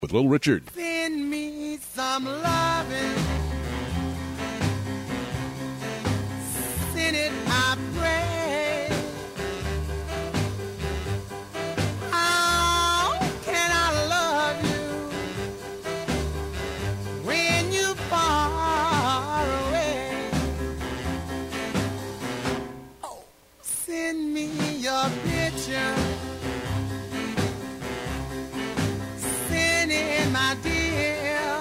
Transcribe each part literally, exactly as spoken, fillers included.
with Little Richard. Send me some loving. Send it, I pray. How can I love you when you far away? Oh, send me your picture. Send it, my dear,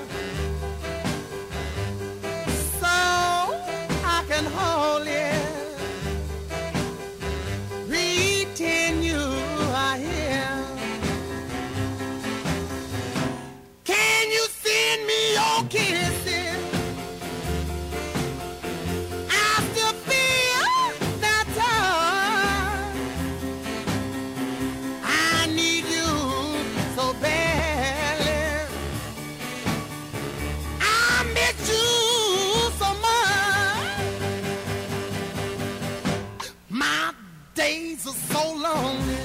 so I can hold it, pretend you are here. Can you send me your kisses? I still feel that touch. I need you so badly. I miss you so much. My days are so lonely.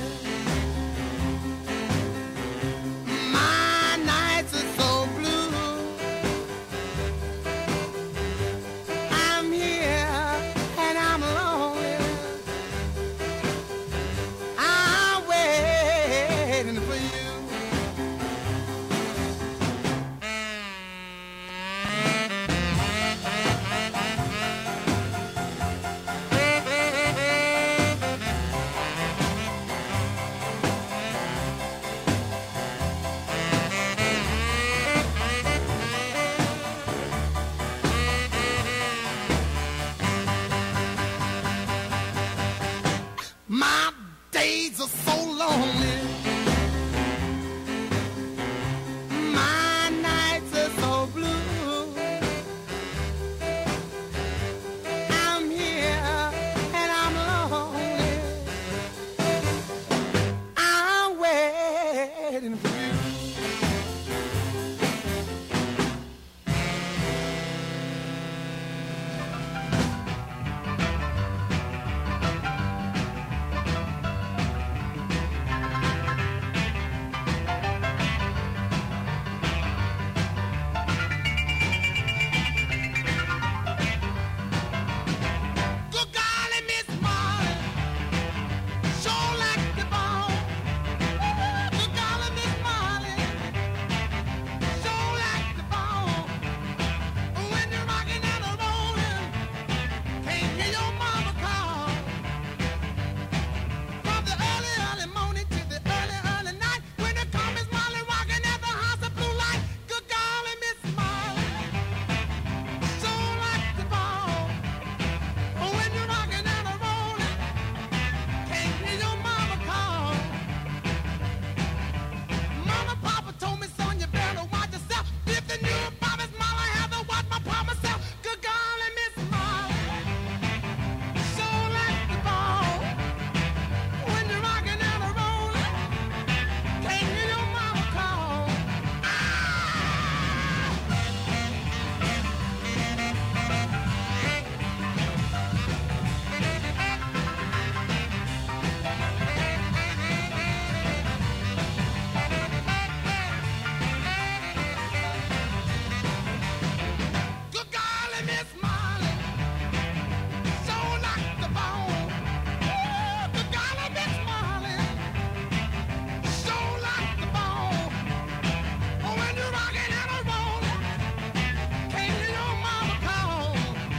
My nights are so blue. I'm here and I'm lonely. I'm waiting for you. My days are so lonely. My nights are so blue. I'm here and I'm lonely. I'm waiting for you. Good golly, Miss Molly, sure like the bone. Good golly, Miss Molly, sure like the bone. When you're rocking and a rolling, can't hear your mama call. From the early, early morning to the early, early night, when the come Miss Molly rocking at the house of blue light. Good golly, Miss Molly, sure like the bone. When you're rocking and a rolling, can't hear your mama call. Mama, Papa told me, son, you better watch yourself. If the new Bobby's Molly, I have to watch my pa myself. Good golly, Miss Molly, sure like the bone. When you're rocking and a rolling, can't hear your mama call. Good golly, Miss Molly, sure like the bone. Ooh, good golly, Miss Molly, sure like the bone. Oh, when you're rocking and a rolling, can't hear your mama call.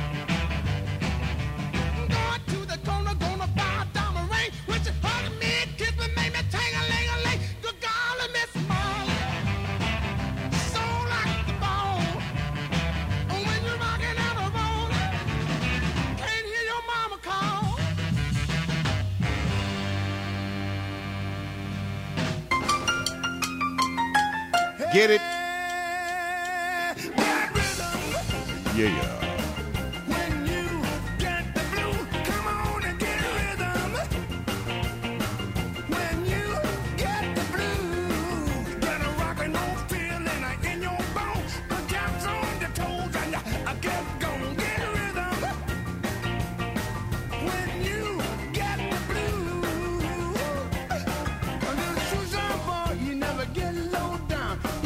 Going to the corner, gonna buy a diamond ring. When you hug me, kiss me, make me ting-a-ling-a-ling. Good golly, Miss Molly, sure like the bone. Oh, when you're rocking and a rolling, can't hear your mama call. Get it? That rhythm, Yeah. when you get the blue, come on and get rhythm. When you get the blue, get a rockin' on feeling in your bones. Put jumps on your toes and you get gon' get rhythm. When you get the blue, a little shoes on, boy, you never get low down.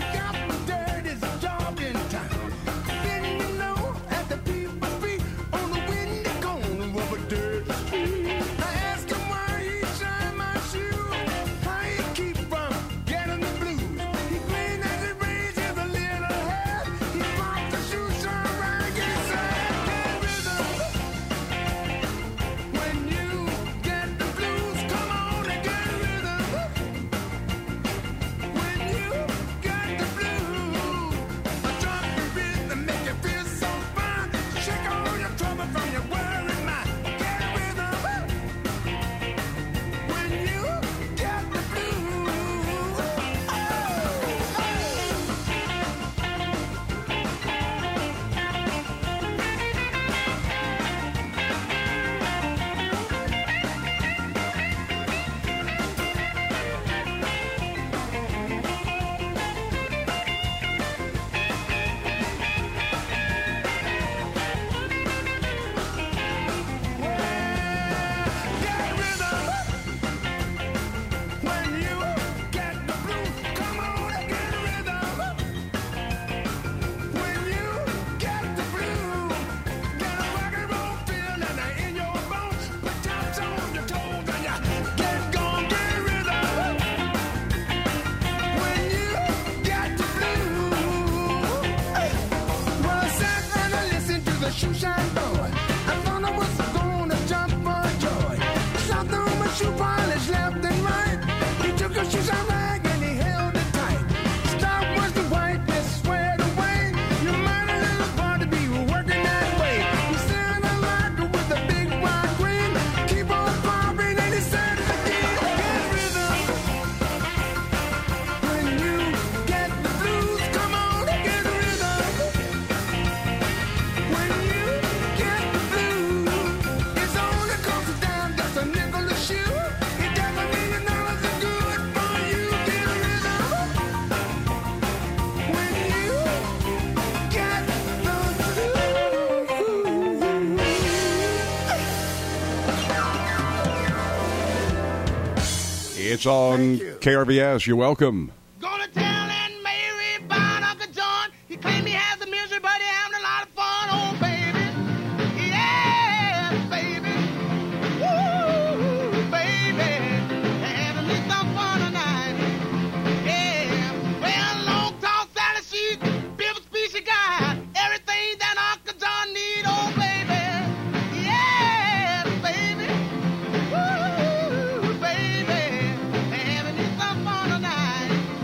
It's on K R V S. You're welcome. Gonna tell Aunt Mary about Uncle John. He claimed he has the misery, but he having a lot of fun. Oh, baby. Yeah, baby. Woo, baby. Having me some fun tonight. Yeah. Well, long tall Sally, she's Bill Species guy. Everything that Uncle John need. Oh, baby. Yeah, baby. Woo, baby. Having me some fun tonight.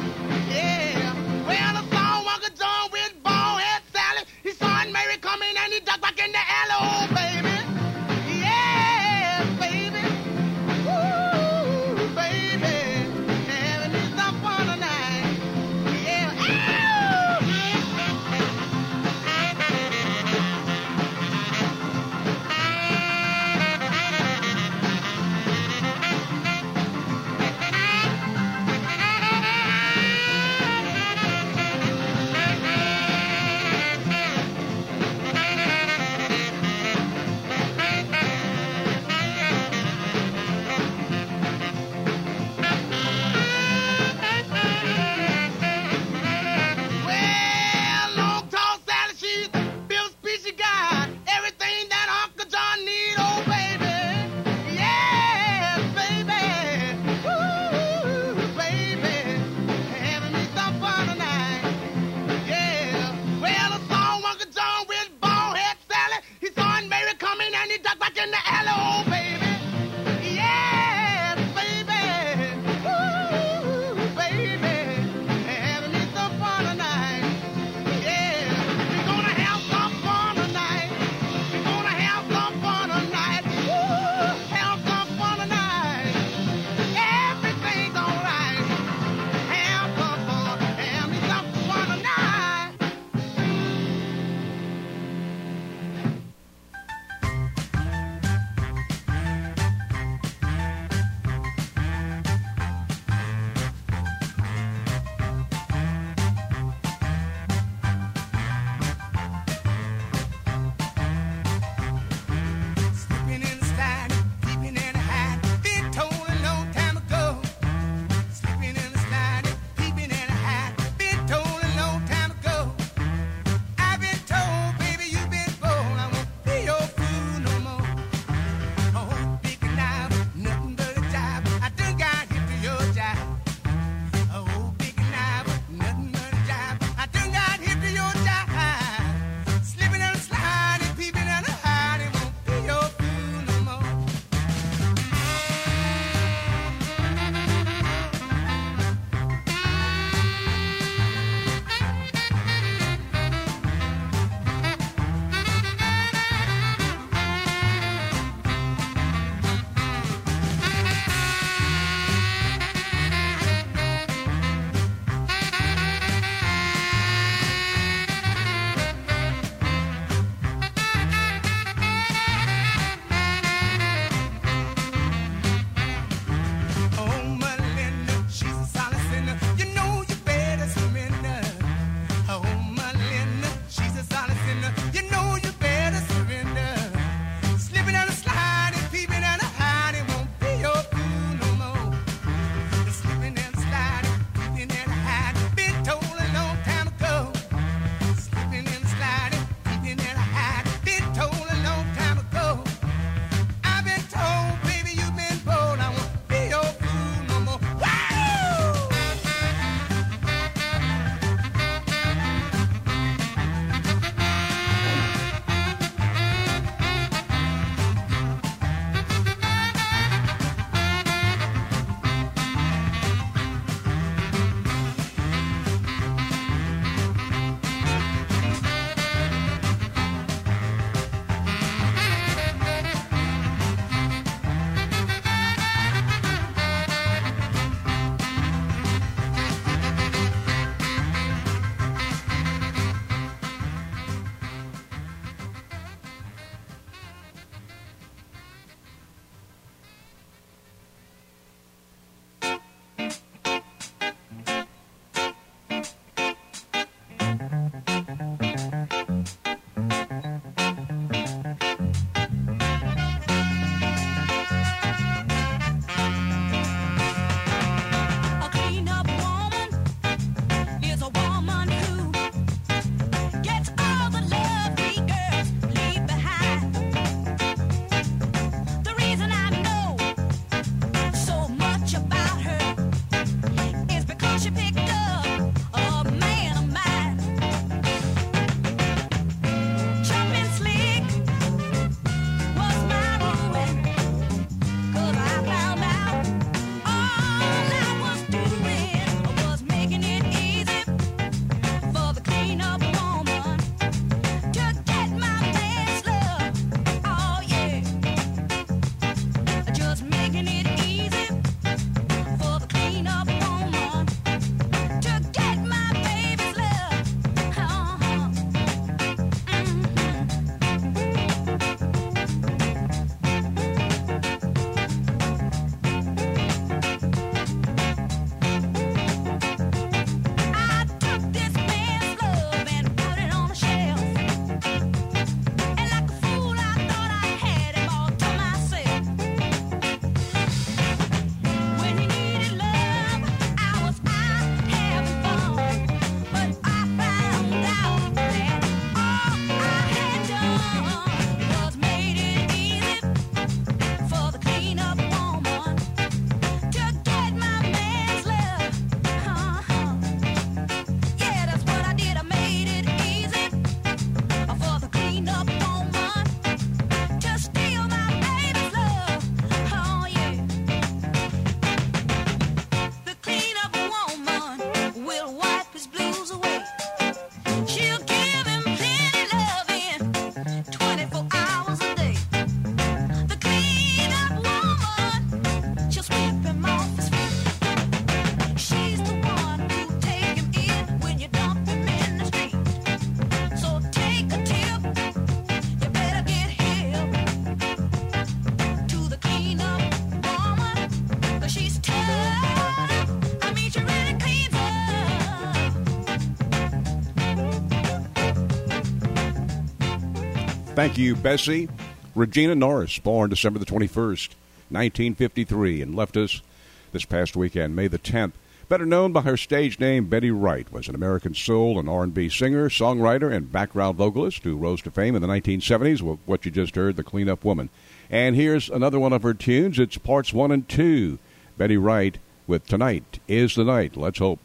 Thank you, Bessie. Regina Norris, born December the twenty-first, nineteen fifty-three, and left us this past weekend, May the tenth. Better known by her stage name, Betty Wright, was an American soul and R and B singer, songwriter, and background vocalist who rose to fame in the nineteen seventies with what you just heard, The Clean-Up Woman. And here's another one of her tunes. It's parts one and two. Betty Wright with Tonight Is the Night. Let's hope.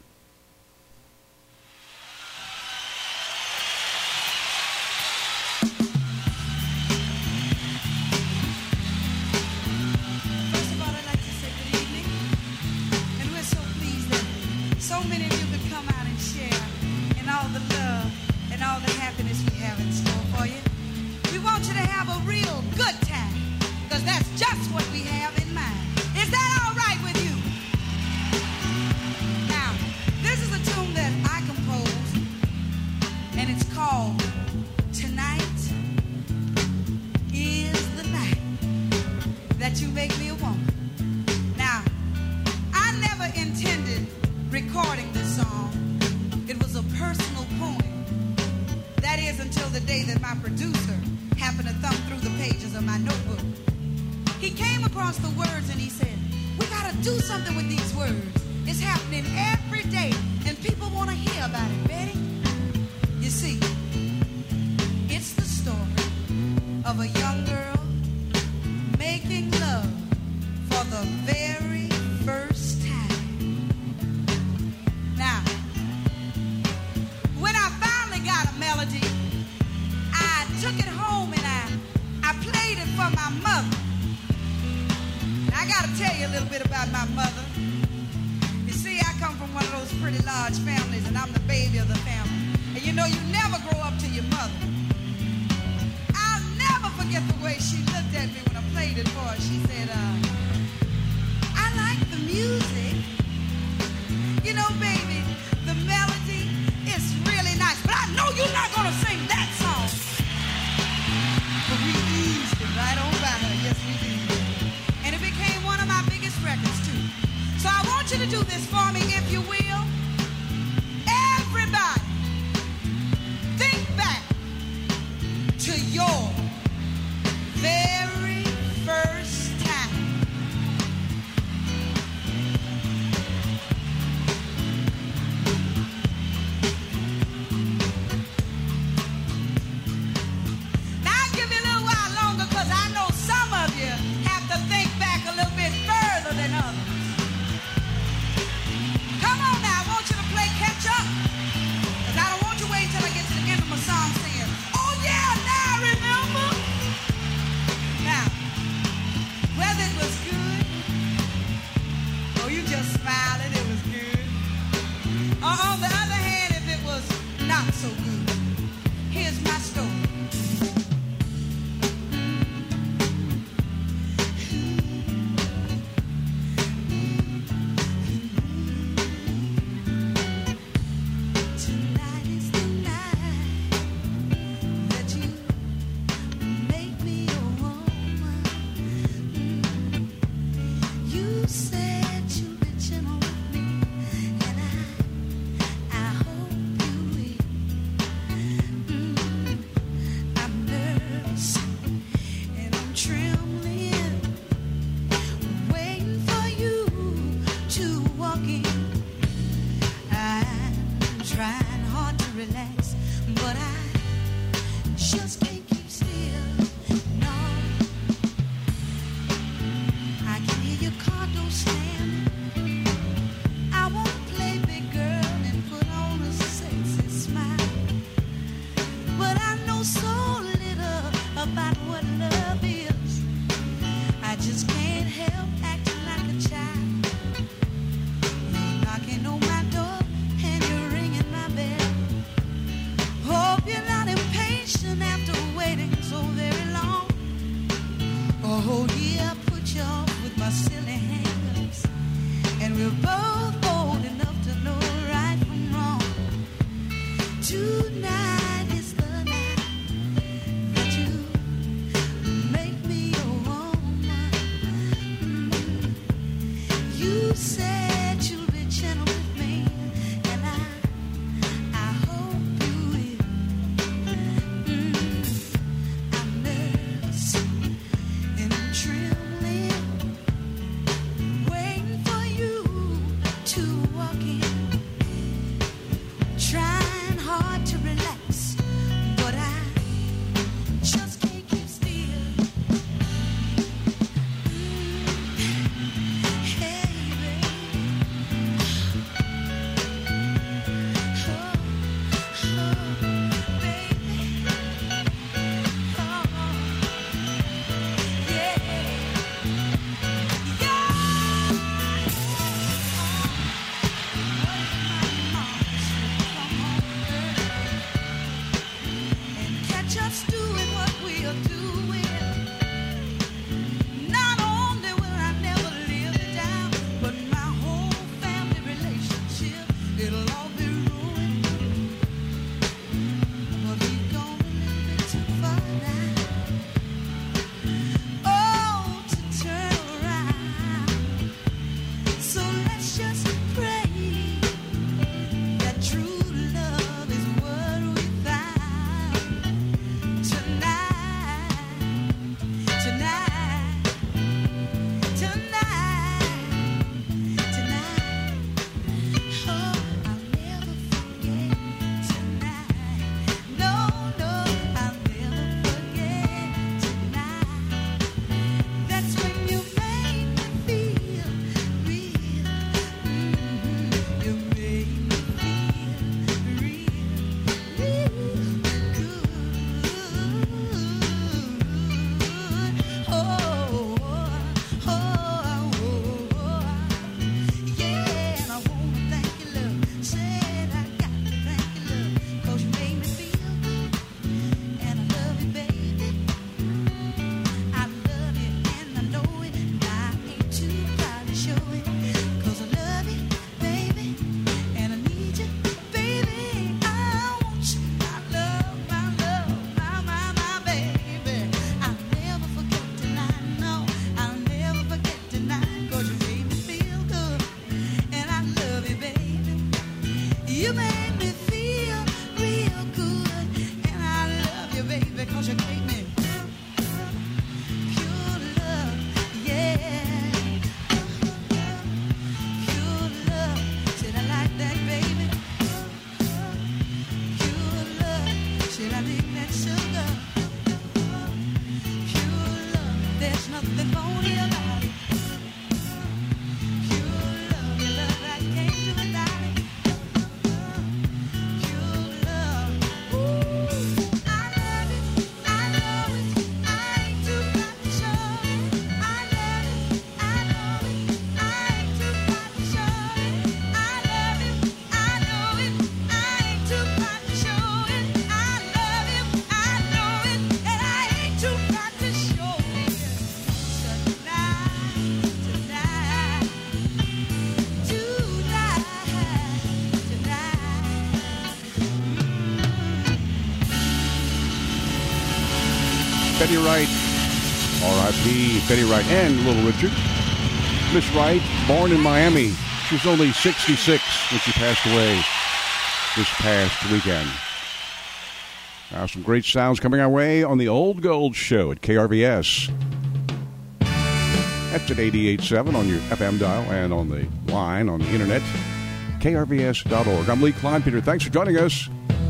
Betty Wright. R I P Betty Wright and Little Richard. Miss Wright, born in Miami. She was only sixty-six when she passed away this past weekend. Now, some great sounds coming our way on the Old Gold Show at K R V S. That's at eighty-eight point seven on your F M dial and on the line on the internet, K R V S dot org. I'm Lee Kleinpeter. Thanks for joining us.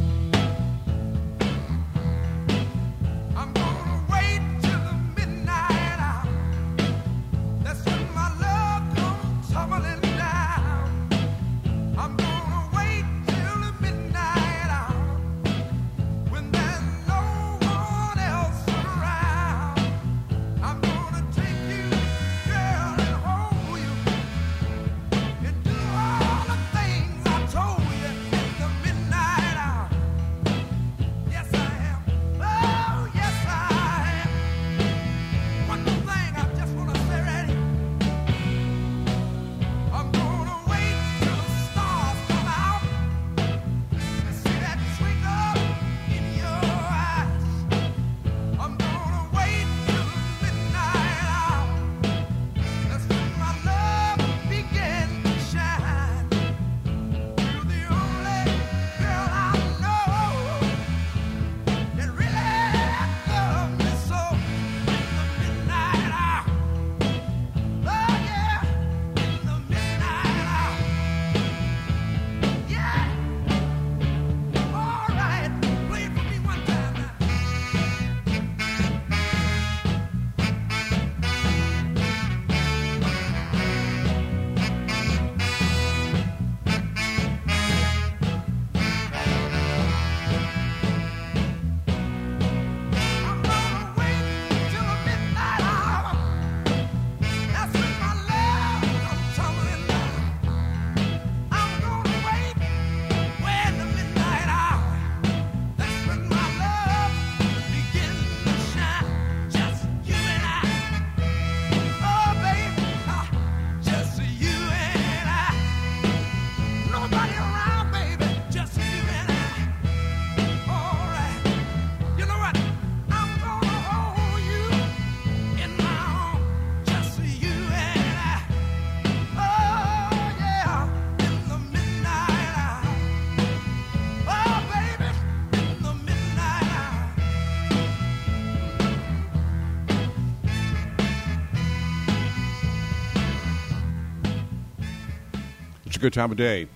It's a good time of day.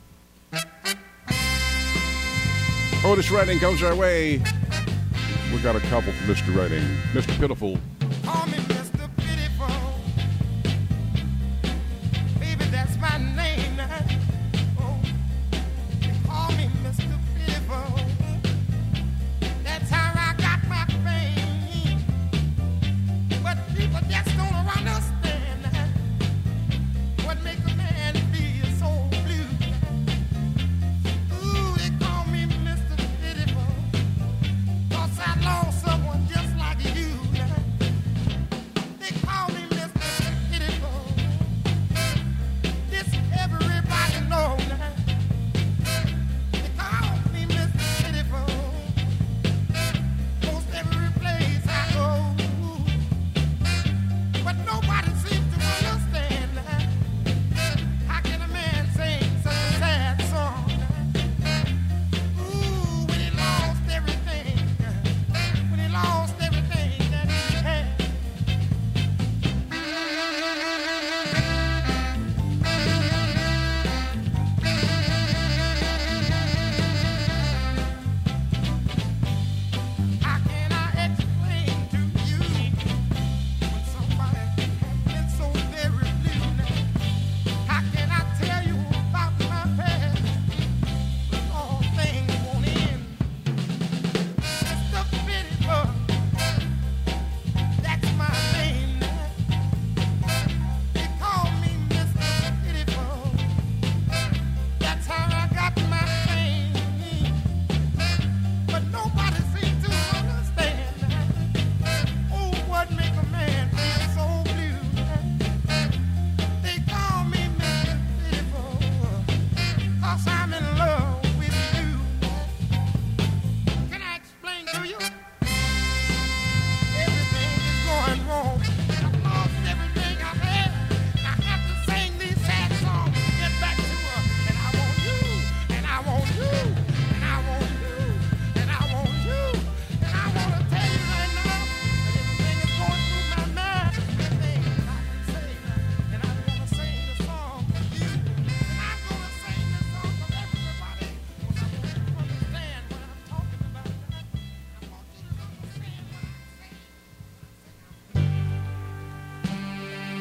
Otis Redding comes our way. We got a couple for Mister Redding. Mister Pitiful. Call me Mister Pitiful. Baby, that's my name now. Oh, they call me Mister Pitiful. That's how I got my fame. But people just don't understand what makes a man feel so blue. Ooh, they call me Mister Pitiful. 'Cause I lost someone just like you.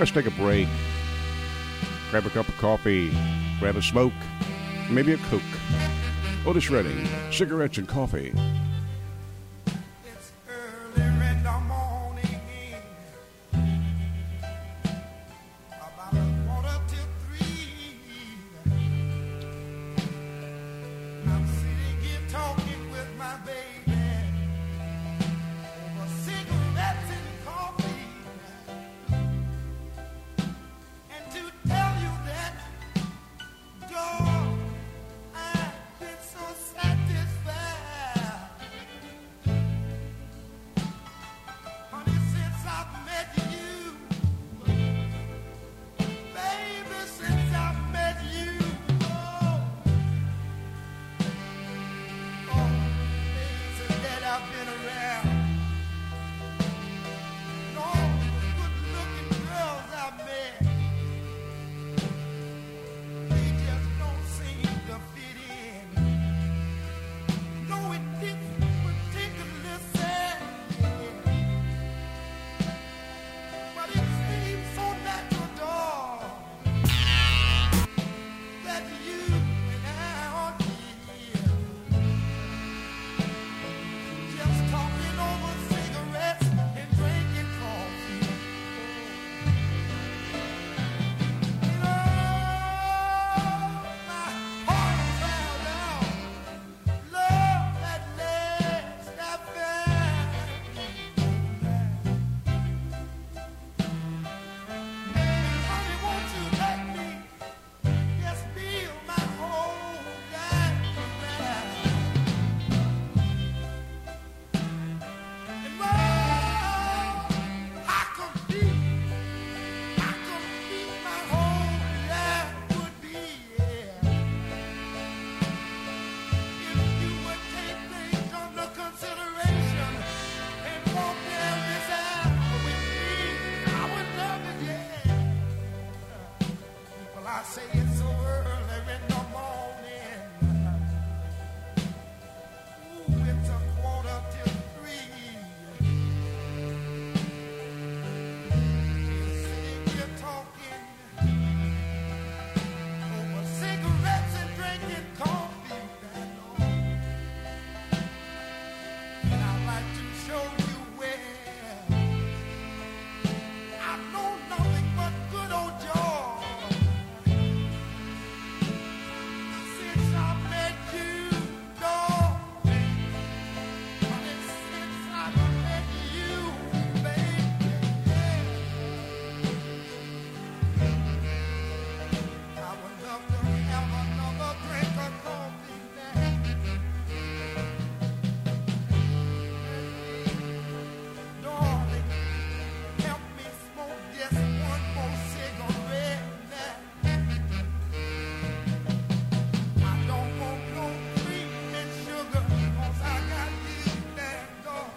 Let's take a break. Grab a cup of coffee, grab a smoke, maybe a Coke. Otis Redding, cigarettes and coffee. It's early in the morning, about a quarter to three. I'm sitting here talking with my baby over cigarettes and coffee. And to tell you that, dog, I've been so satisfied. Honey, since I've met you, baby, since I've met you, oh, oh, days that I've been around, and all the good-looking girls I've met, they just don't seem to fit in. No, it didn't particularly sad, but it seems so natural, dog, that you and I are here, just talking over cigarettes and drinking coffee. And oh, my heart is held out. Love at last I found. Honey, won't you let me just feel my whole life around? And oh, I could be, I could be my whole life would be, yeah. If you would take things under consideration and walk down this aisle with me, I would love it, yeah. Well, I say it's so early in the morning. Ooh, it's a quarter till three. Just sitting here talking over cigarettes and drinking coffee, I know. And I'd like to show you where I know nothing but good old joy. Since I met you, dog, honey, since I met you, baby, I would love to have another drink of coffee now. Darling, help me smoke just one more cigarette now. I don't want no cream and sugar, 'cause I got you now, dog.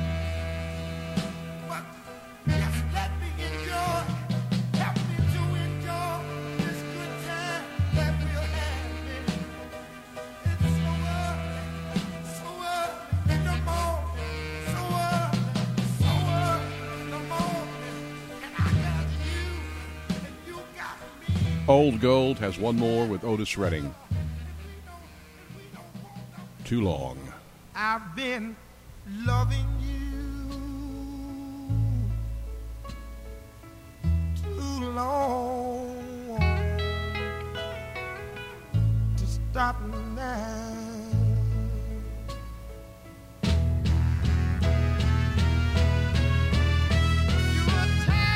But just let me enjoy, help me to enjoy this good time that we're having. It's so early, so early in the morning, so early, so early in the morning, and I got you, and you got me. Old Gold has one more with Otis Redding. Too long. I've been loving you too long to stop now. You were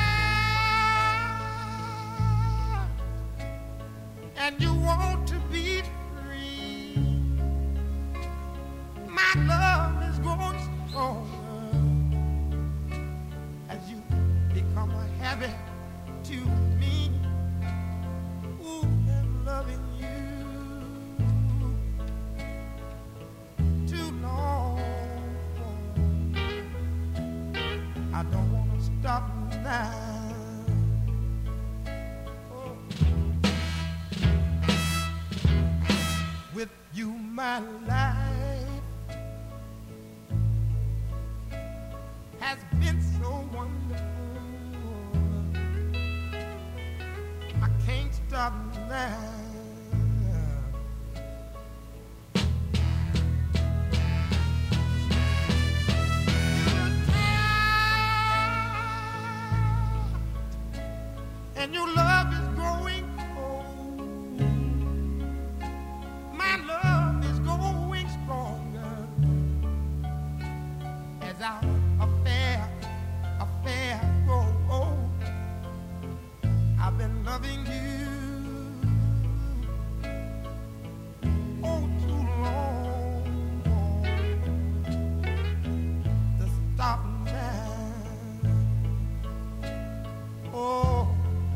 tired and you want to be free. My love is growing stronger as you become a habit to me. Ooh, I'm loving you too long. I don't want to stop now. Oh. With you, my life has been so wonderful. stop now. And your love is growing cold. My love is growing stronger as our affair, affair grows. I've been loving you oh too long to stop now. Oh.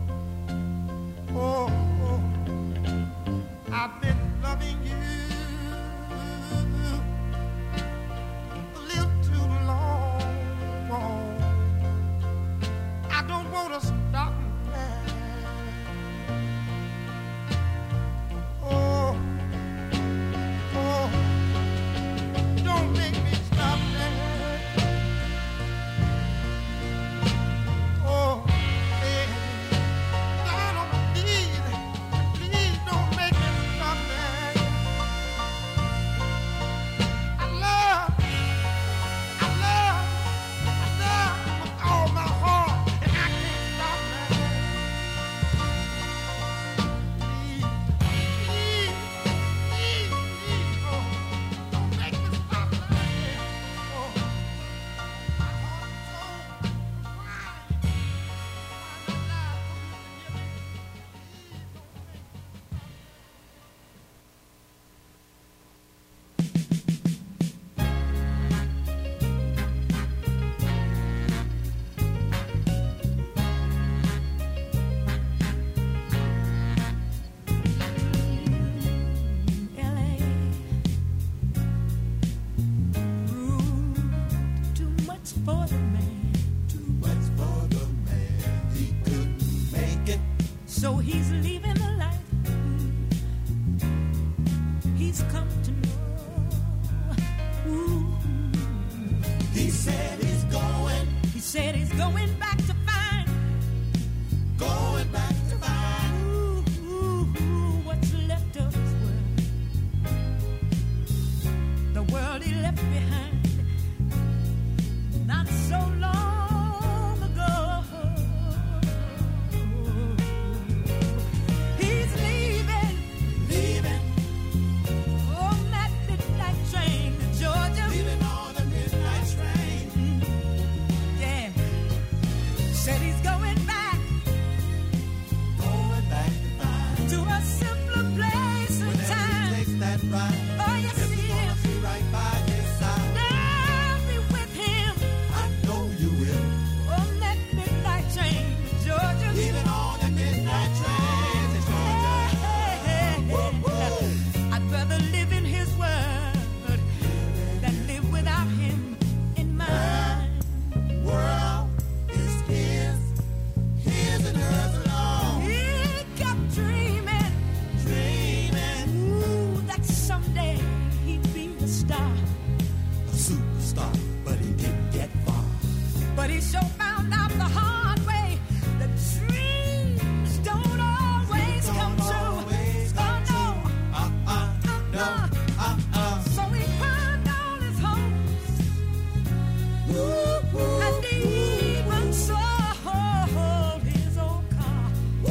Oh, oh, I've been loving you a little too long. I don't want to stop now. Oh, oh, don't make me stop now. Oh, yeah. So he's leaving the life he's come to know. Ooh. He said he's going. He said he's going back to find. Going back to find. Ooh, ooh, ooh, what's left of his world. The world he left behind. Not so long ago. He's leaving. Leaving. On that midnight train to Georgia. Leaving on the midnight train. Yeah. Said he's going back. Going back to find. To a simpler place and Whenever time. he takes that ride. Oh, yes, he Everyone's is. be right by his side. I'll be with him I know you will. on that midnight train to Georgia. Leaving on the midnight train to Georgia. I'd rather live in his word than live without him in mine. World is his, his and hers alone. He kept dreaming, Dreaming ooh, that someday he'd be a star. a superstar, but he didn't get far. But he sure found out the hard way that dreams don't always come Don't true. always come Oh, no. Uh-uh, no, uh-uh. So he pawned all his hopes and even sold his old car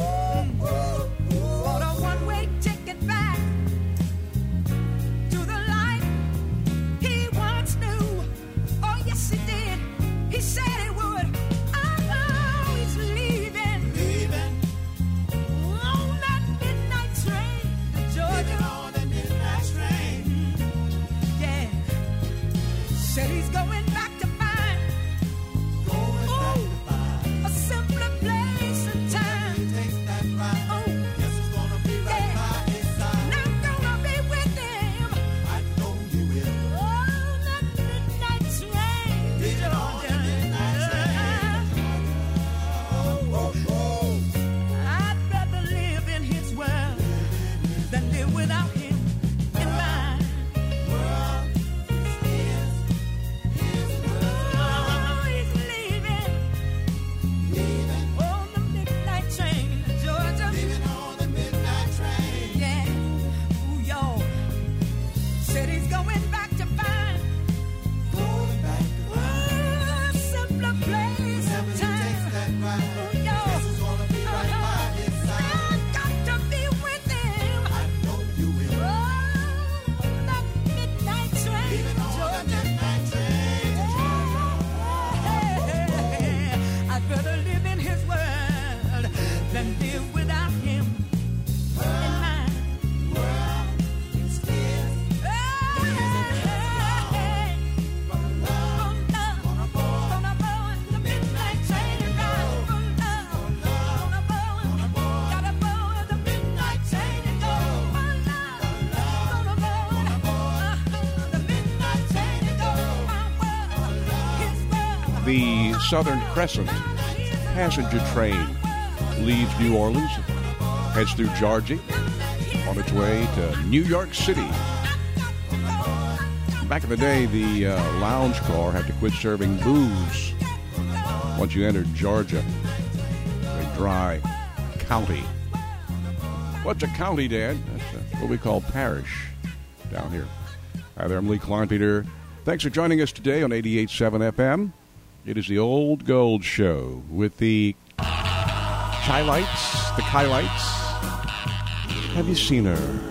for a one-way ticket back to the life he once knew. The Southern Crescent passenger train leaves New Orleans, heads through Georgia, on its way to New York City. Back in the day, the uh, lounge car had to quit serving booze once you entered Georgia, a dry county. What's a county, Dad? That's uh, what we call parish down here. Hi there, I'm Lee Kleinpeter. Thanks for joining us today on eighty-eight point seven F M. It is the Old Gold Show with the Chi-Lites, the Chi-Lites. Have you seen her?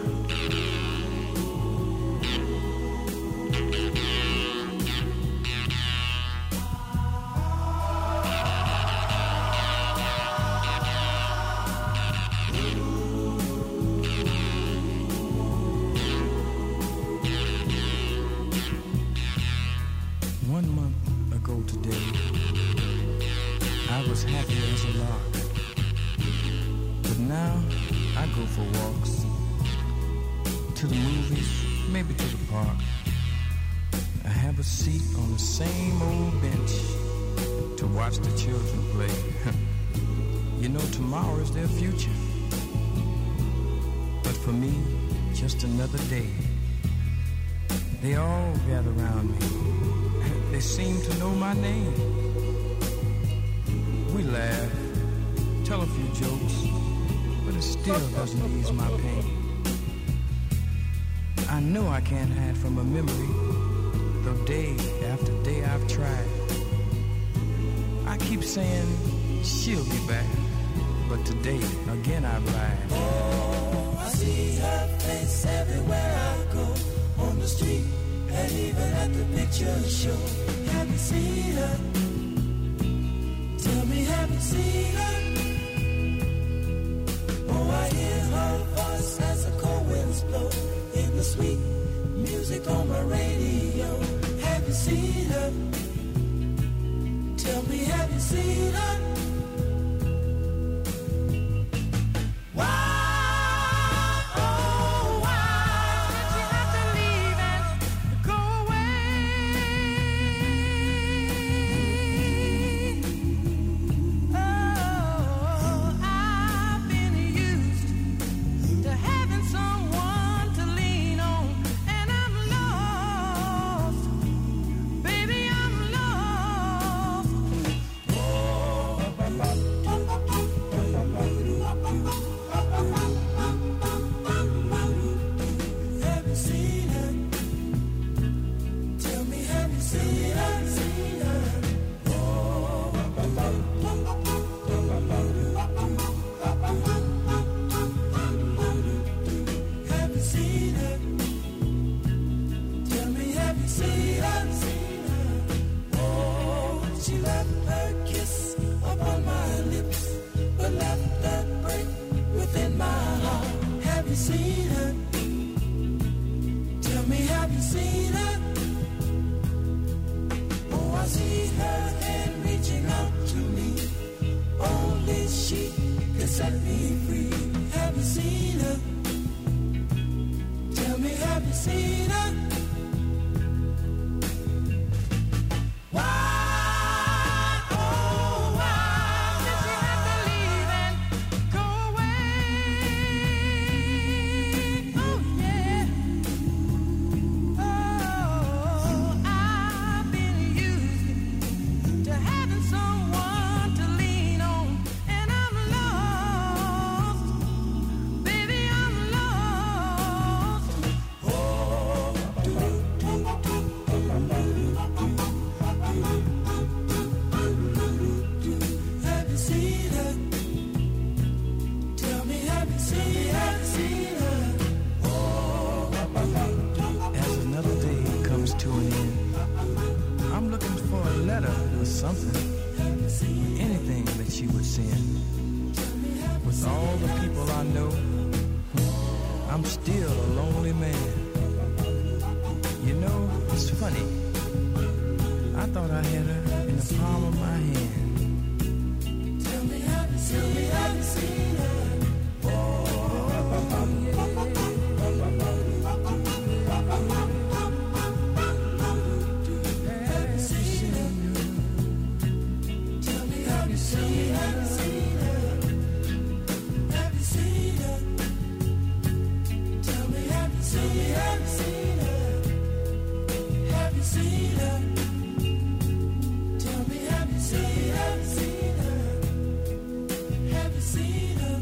you seen her? Tell me, have you seen her? Seen her? Have you seen her?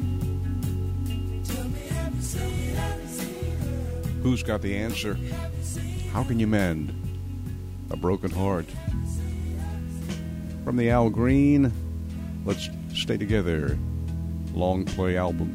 Tell me, have you seen her? Seen her? Who's got the answer? How can you mend a broken heart? From the Al Green, Let's Stay Together long play album.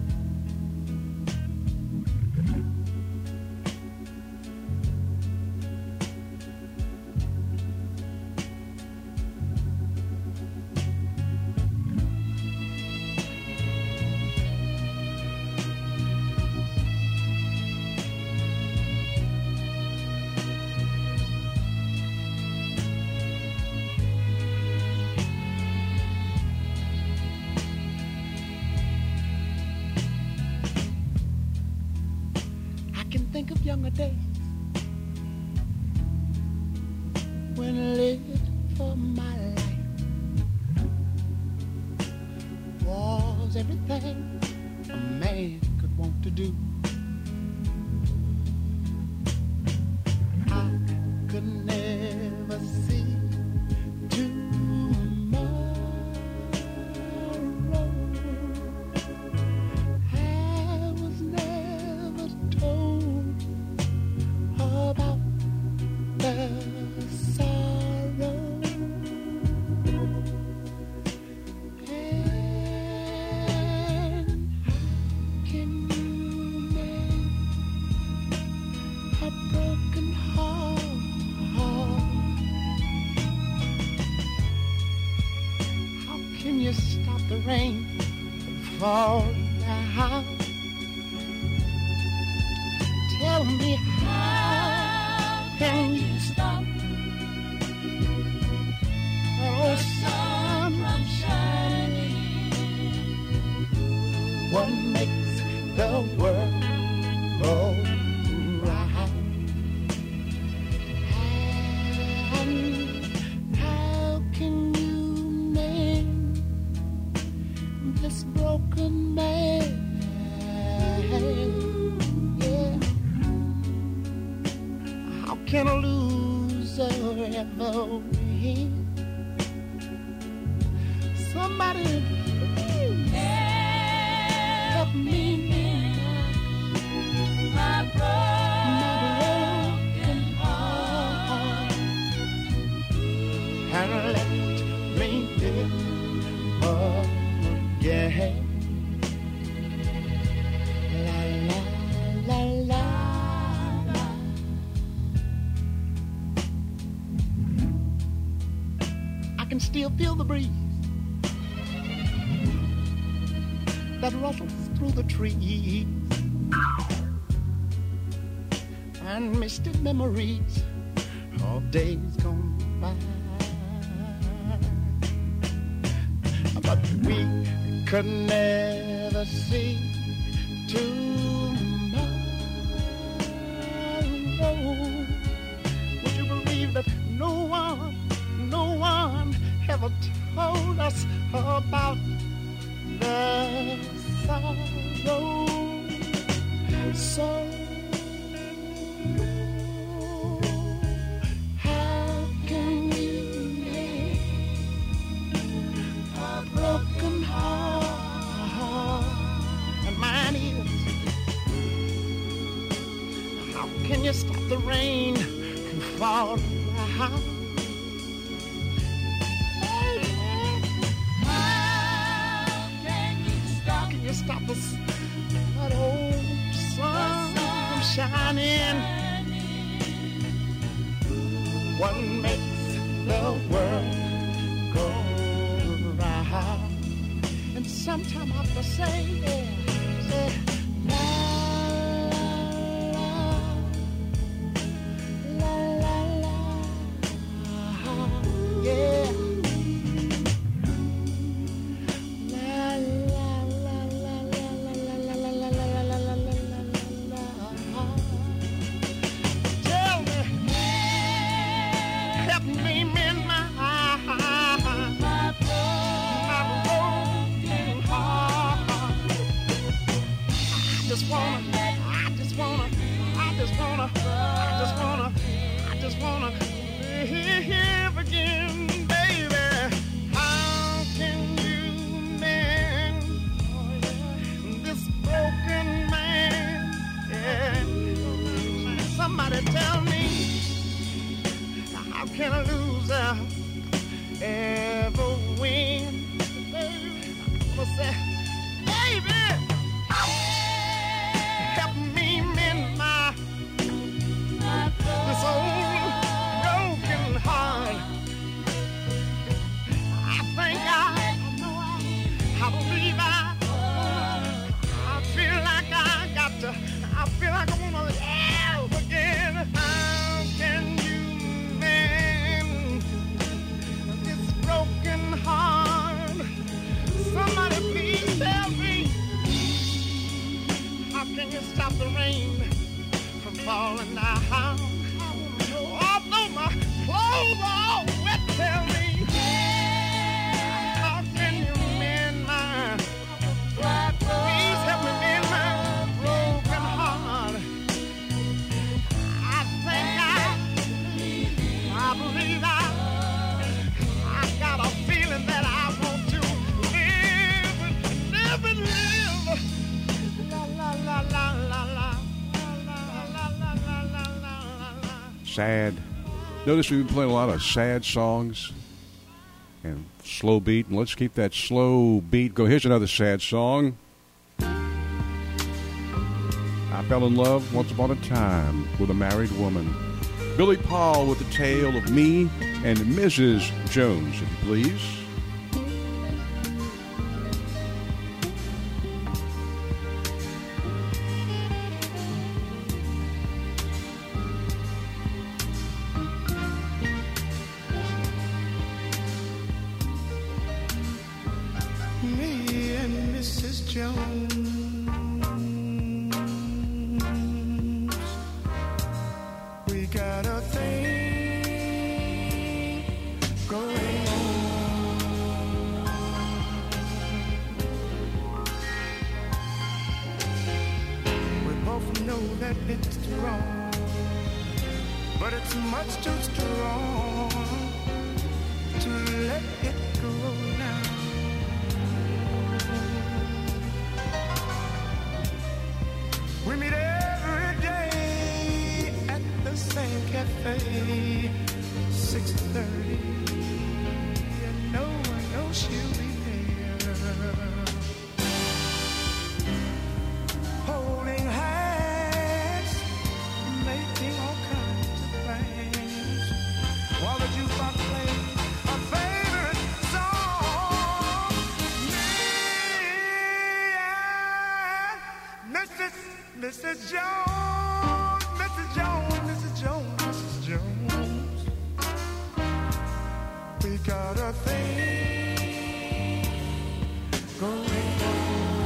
Think of younger days when I lived for my life was everything a man could want to do. I could never see tomorrow. I was never told about the sorrow, and how can you mend a broken heart? How can you stop the rain from falling down? Tell me, how can you stop the sun from shining? What makes the world go round? And how can you mend this broken man? Yeah. How can a loser ever win? Somebody please help me mend my broken heart and let me live again. La la la la. I can still feel the breeze that rustles through the trees and misty memories of days gone by. But we could never see tomorrow. Would you believe that no one, no one ever told us about the sorrow? So how can we make a broken heart? And mine is, how can you stop the rain from falling down? Stop us, that old sun from shining. What makes the world go round? And sometime I have to say, yeah, say, la la la la la, yeah. can a loser ever win? Baby, I'm gonna say, baby, help me mend my this old broken heart. I think I, I believe I, I feel like I got to, I feel like I wanna live again. How can you mend this broken heart? Somebody please tell me. How can you stop the rain from falling down? Although my clothes are all wet, tell me. How can you mend my, please help me mend my broken heart. I think I, I believe I, I got a feeling that I want to live, live and live. La la la la la la. Sad. Notice we've been playing a lot of sad songs and slow beat, and let's keep that slow beat go. Here's another sad song. I fell in love once upon a time with a married woman. Billy Paul with the tale of me and Missus Jones, if you please. Me and Missus Jones, we got a thing going on. We both know that it's wrong, but it's much too strong to let it go now. We meet every day at the same cafe, six thirty, and no one knows she'll be there. Holding hands, making all kinds of plans, while the jukebox plays a favorite song. Me and Missus Missus Jones, Missus Jones, Missus Jones, Missus Jones, we got a thing going on.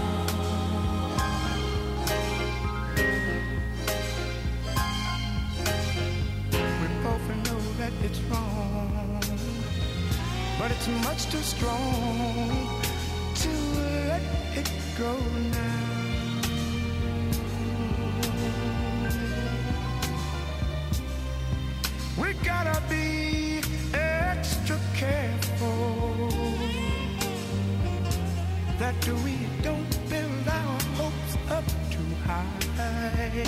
We both know that it's wrong, but it's much too strong to let it go now. We gotta be extra careful that we don't build our hopes up too high,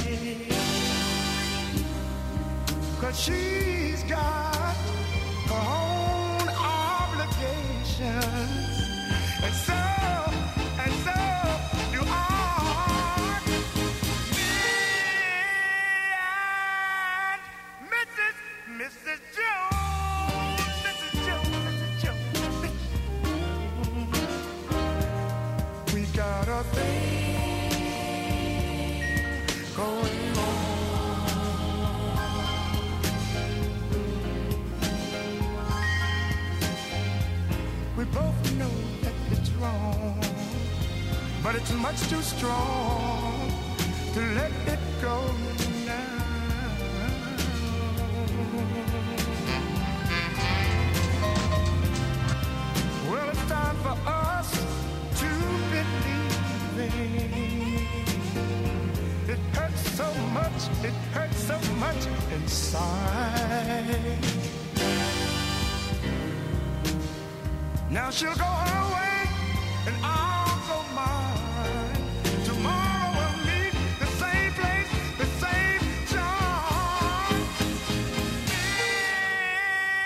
'cause she's got her own obligations, and so, and so do I. Missus Jones, Missus Jones, Missus Jones, Missus Jones, we got a thing going on. We both know that it's wrong, but it's much too strong to let it go now. Well, it's time for us to believe. It hurts so much, it hurts so much inside. Now she'll go her way and I'll go mine. Tomorrow we'll meet the same place, the same time. Me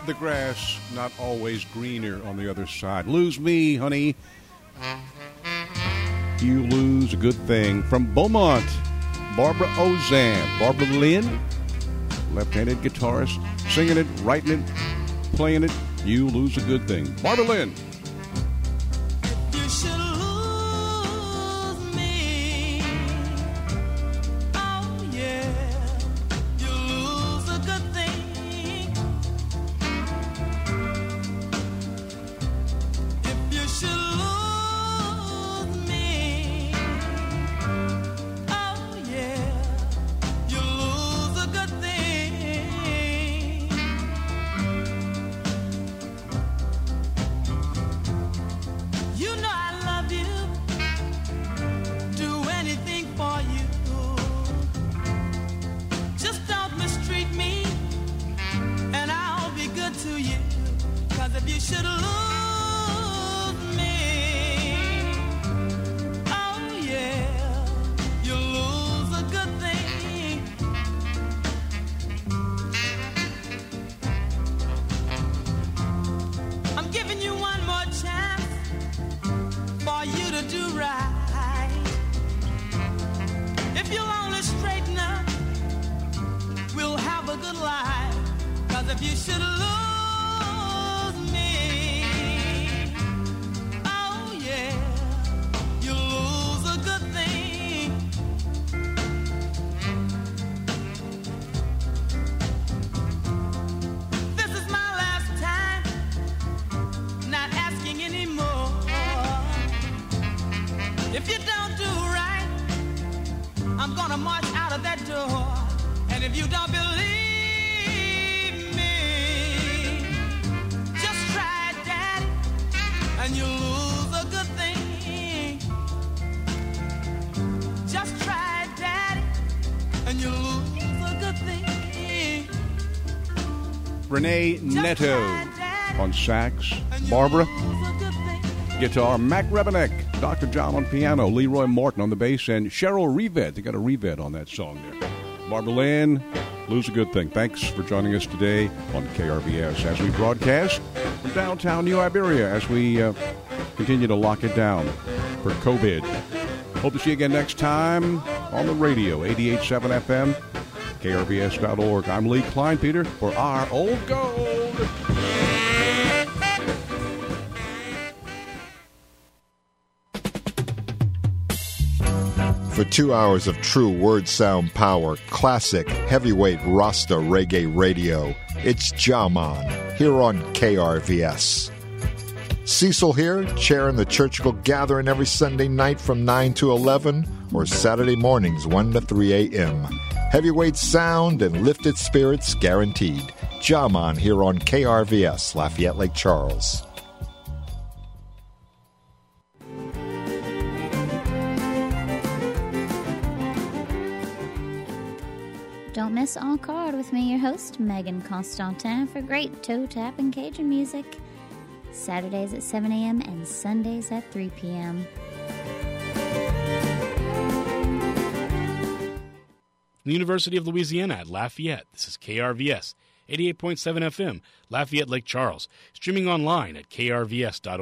the grass not always greener on the other side. Lose me, honey. You lose a good thing. From Beaumont, Barbara Ozan. Barbara Lynn, left-handed guitarist, singing it, writing it, playing it. You lose a good thing. Barbara Lynn. You should lose me. Oh, yeah. You lose a good thing. If you should lose me. Oh, yeah. You lose a good thing. You know I love you, do anything for you. Just don't mistreat me, and I'll be good to you. Cause if you should lose me, oh yeah, you'll lose a good thing. I'm giving you one more chance for you to do right. If you'll only straighten up, we'll have a good life. Cause if you should lose me, oh yeah, you'll lose a good thing. This is my last time, not asking anymore. If you don't do right, I'm gonna march out of that door. And if you don't believe me, just try it, Daddy, and you'll lose a good thing. Just try it, Daddy, and you'll lose a good thing. Renee Just Neto try it, Daddy, on sax. and you'll Barbara, lose a good thing. guitar. Mac Rebenek, Doctor John on piano. Leroy Martin on the bass. And Cheryl Revet. They got a Revet on that song there. Barbara Lynn, lose a good thing. Thanks for joining us today on K R V S as we broadcast from downtown New Iberia as we uh, continue to lock it down for COVID. Hope to see you again next time on the radio, eighty-eight point seven F M, K R V S dot org. I'm Lee Kleinpeter for Our Old Gold. For two hours of true word sound power, classic heavyweight Rasta reggae radio, it's Jaman here on K R V S. Cecil here, chairing the Churchill Gathering every Sunday night from nine to eleven or Saturday mornings one to three a.m. Heavyweight sound and lifted spirits guaranteed. Jaman here on K R V S, Lafayette Lake Charles. Don't miss En Card with me, your host, Megan Constantin, for great toe tap and Cajun music. Saturdays at seven a.m. and Sundays at three p.m. The University of Louisiana at Lafayette. This is K R V S, eighty-eight point seven F M, Lafayette Lake Charles. Streaming online at K R V S dot org.